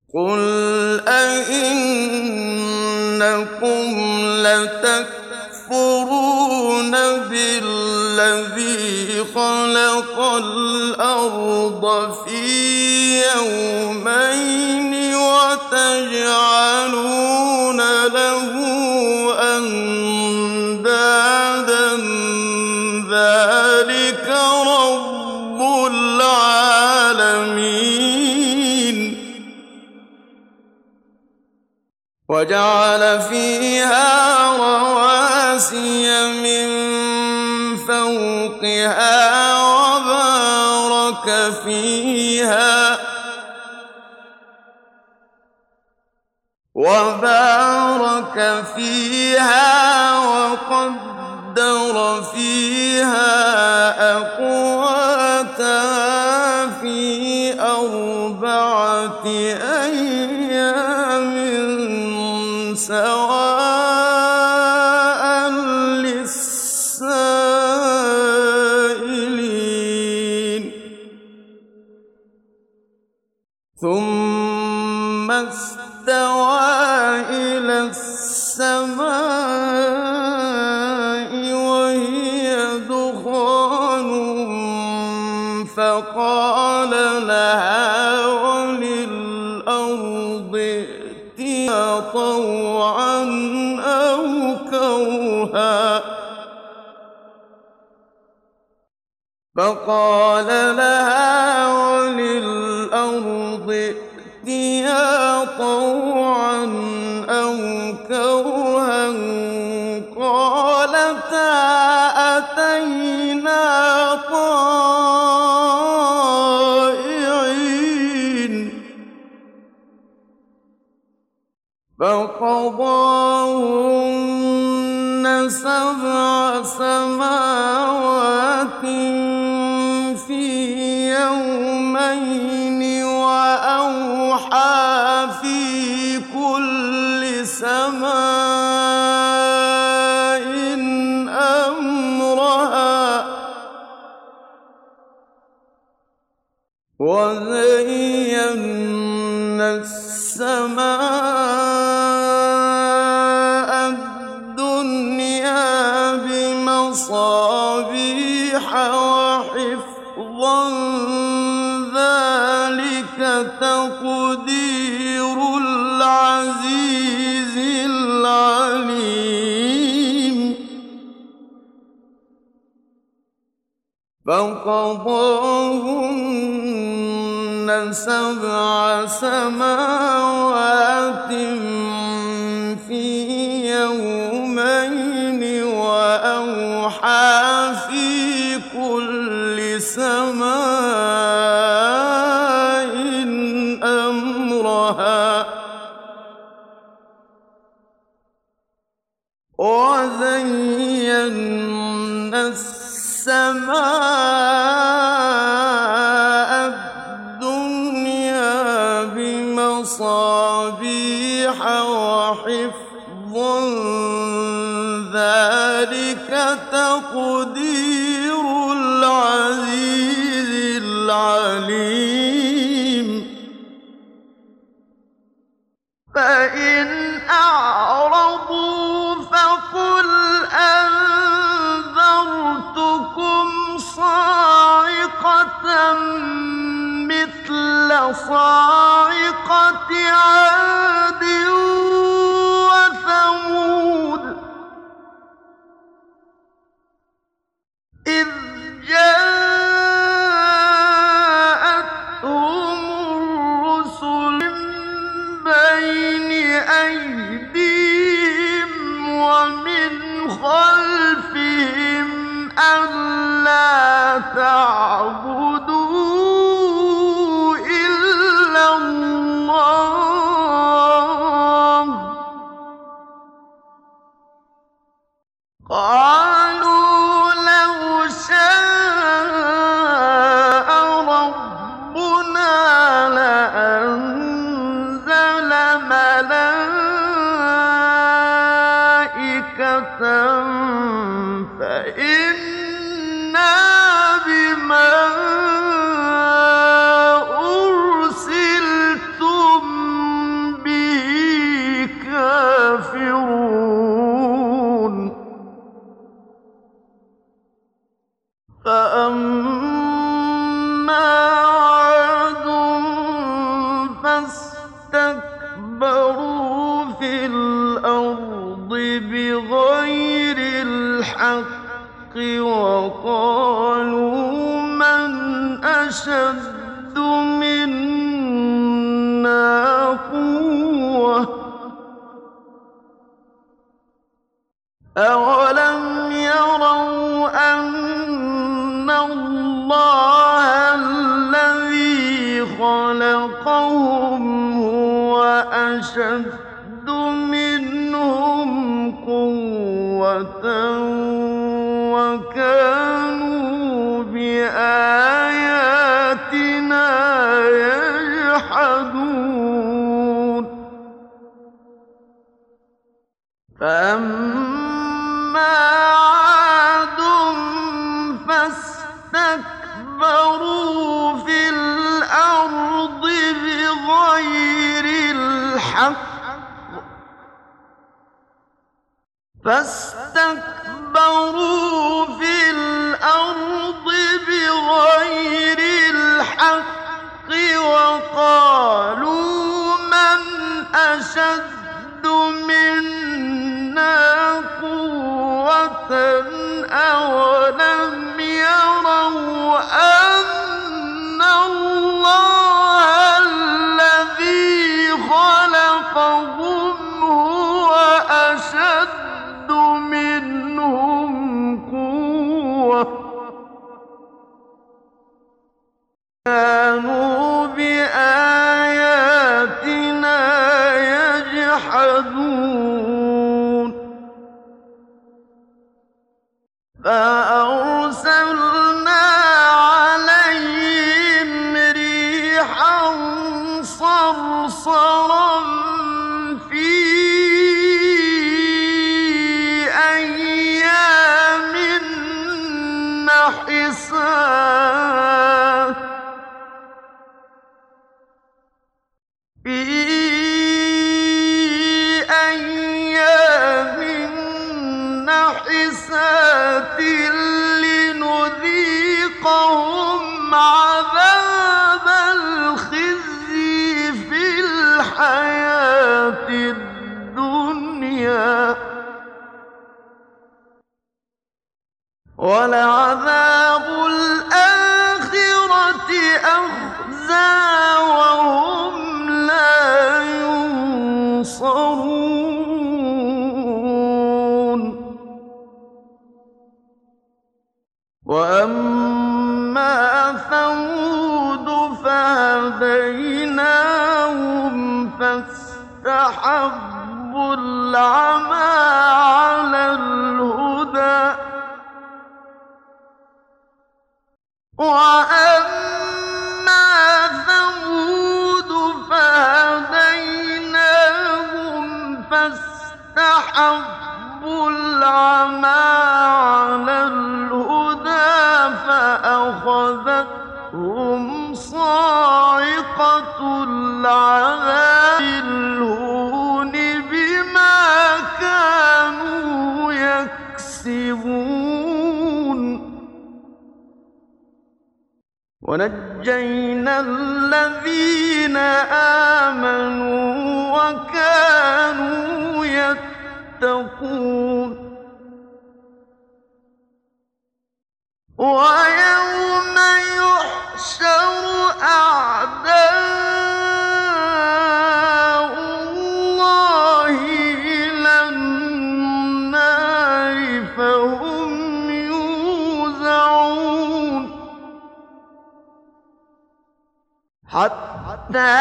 قُلْ أَئِنَّكُمْ لَتَكْفُرُونَ بِالَّذِي خَلَقَ الْأَرْضَ فِي يَوْمَيْنِ وَتَجْعَلُونَ لَهُ أَندَادًا ۚ ذَٰلِكَ رَبُّ الْعَالَمِينَ وَجَعَلَ فِيهَا رَوَاسِيَ مِن فَوْقِهَا وَبَارَكَ فِيهَا وَقَدَّرَ فِيهَا أَقْوَاتَهَا فِي أَرْبَعَةِ أَيَّامٍ سَوَاءً لِّلسَّائِلِينَ ثُمَّ اسْتَوَىٰ إِلَى السَّمَاءِ وَهِيَ دُخَانٌ فَقَالَ لَهَا وَلِلْأَرْضِ ائْتِيَا طَوْعًا أَوْ كَرْهًا قَالَتَا أَتَيْنَا طَائِعِينَ فَقَضَاهُنَّ سَبْعَ سَمَاوَاتٍ فِي يَوْمَيْنِ وَأَوْحَىٰ فِي كُلِّ سَمَاءٍ أَمْرَهَا ۚ وَزَيَّنَّا السَّمَاءَ الدُّنْيَا بِمَصَابِيحَ وَحِفْظًا ۚ ذَٰلِكَ تَقْدِيرُ الْعَزِيزِ الْعَلِيمِ فَقَضَاهُنَّ سَبْعَ سَمَاوَاتٍ فِي يَوْمَيْنِ وَأَوْحَىٰ فِي كُلِّ سَمَاءٍ أَمْرَهَا ۚ وَزَيَّنَّا السَّمَاءَ الدُّنْيَا بِمَصَابِيحَ وَحِفْظًا ۚ ذَٰلِكَ تَقْدِيرُ الْعَزِيزِ الْعَلِيمِ فَإِنْ أَعْرَضُوا فَقُلْ أَنذَرْتُكُمْ صَاعِقَةً مِّثْلَ صَاعِقَةِ عَادٍ وَثَمُودَ إِذْ جَاءَتْهُمُ الرُّسُلُ مِن بَيْنِ أَيْدِيهِمْ وَمِنْ خَلْفِهِمْ أَلَّا تَعْبُدُوا إِلَّا اللَّهَ ۖ قَالُوا لَوْ شَاءَ رَبُّنَا لَأَنزَلَ مَلَائِكَةً فَإِنَّا بِمَا أُرْسِلْتُم فاستكبروا في الأرض بغير الحق وقالوا من أشد منا قوة أولم يروا أن الله الذي خلقهم هو أشد منهم قوة وكانوا بآياتنا يجحدون فأما عاد فاستكبروا في الأرض بغير الحق وقالوا من أشد منا قوة أولم يروا أن الله الذي خلقهم هو أشد منهم قوة كانوا بآياتنا يجحدون فأرسلنا عليهم ريحا صرصرا في أيام نحسات لنذيقهم عذاب الخزي في الحياة الدنيا ولعذاب الآخرة أخزى وهم لا ينصرون وأما ثمود فهديناهم فاستحبوا العمى على الهدى وأما ثمود فهديناهم فاستحبوا العمى على الهدى فأخذتهم صاعقة العذاب الهون بما كانوا يكسبون ونجينا الذين آمنوا وكانوا يتقون ويوم يحشر أعداء الله إلى النار فهم يوزعون حتى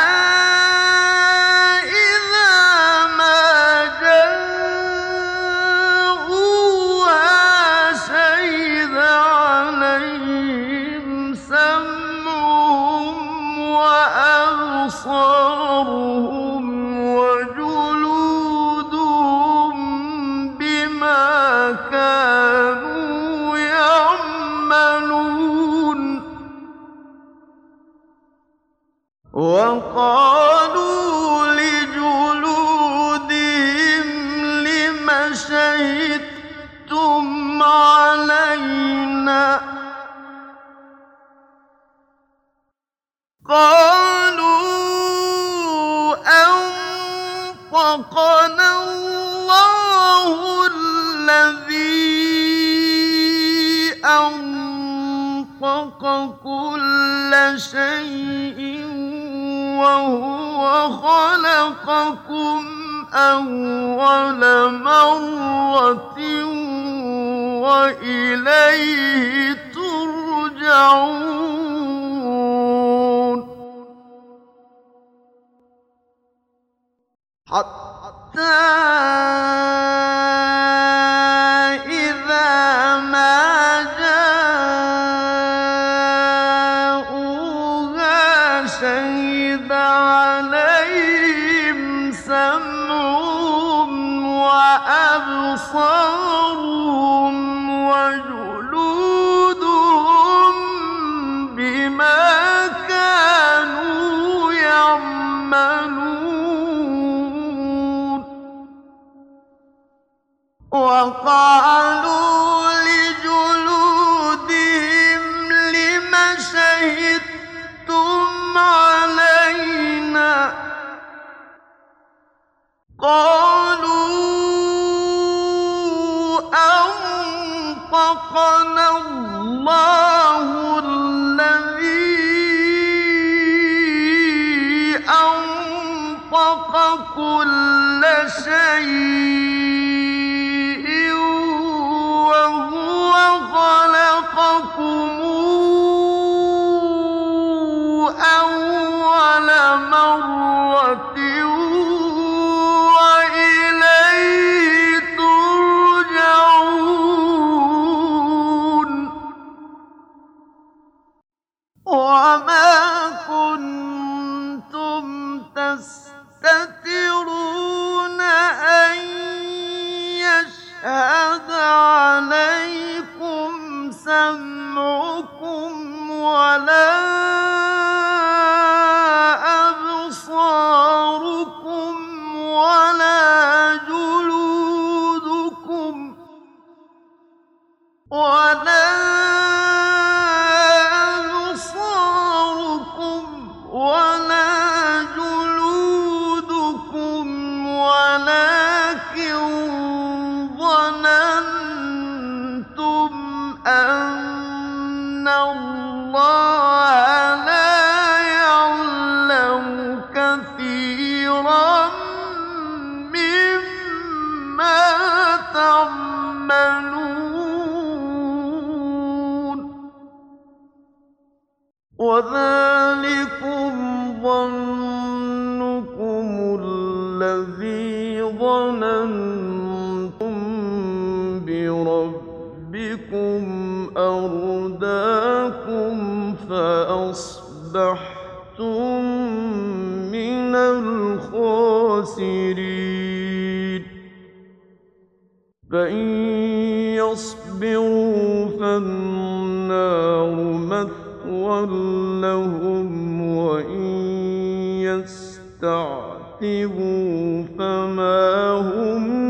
إذا ما جاءوها شهد عليهم سمعهم وأبصارهم وجلودهم بما كانوا يعملون وقالوا لجلودهم لم شهدتم علينا قالوا أنطقنا الله الذي أنطق كل شيء وهو خلقكم أول مرة وإليه ترجعون حتى إذا ما جاءوها شهد عليهم سمعهم وأبصارهم وجلودهم بما كانوا يعملون وقالوا لجلودهم لم شهدتم علينا قالوا أنطقنا الله الذي أنطق كل شيء وهو خلقكم أول مرة وإليه ترجعون وما كنتم تستترون أن يشهد عليكم سمعكم ولا أبصاركم ولا جلودكم ولا أبصاركم ولا جلودكم ولكن ظننتم أن الله لا يعلم كثيرا مما تعملون وذلكم ظنكم الذي ظننتم بربكم أرداكم فأصبحتم من الخاسرين فإن يصبروا فالنار مثوى لهم وإن يستعتبوا فما هم